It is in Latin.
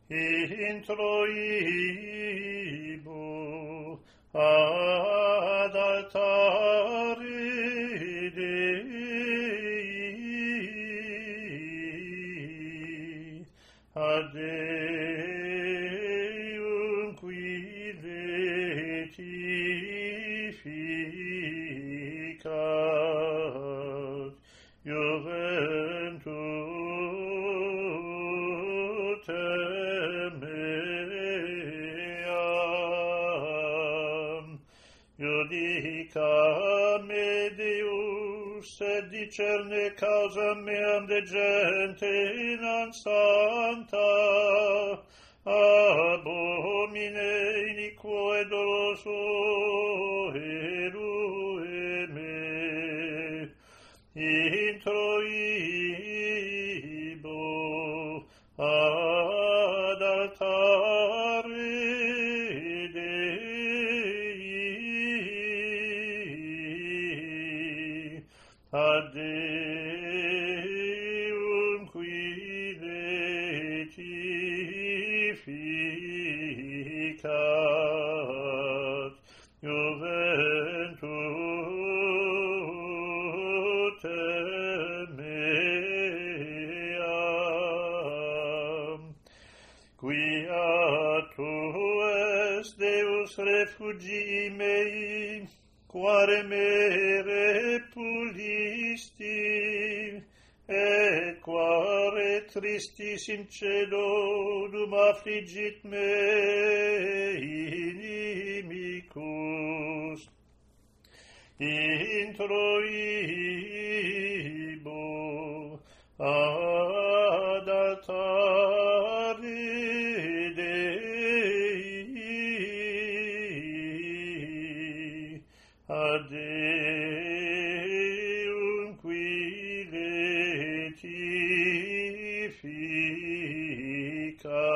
introibo ad altare Dei, ad Deum qui letificat juventutem meam, judicame Deus, et discerne causa meam de gente non santa, abomine iniquo et doloso erue me, introibo ad altare Dei, ad Deum qui letificat juventutem meam, quia tu es Deus refugii mei, quare me repulisti, et quare tristis in cedo dum affligit me inimicus, introibo ad altare Dei, ad Deum qui letificat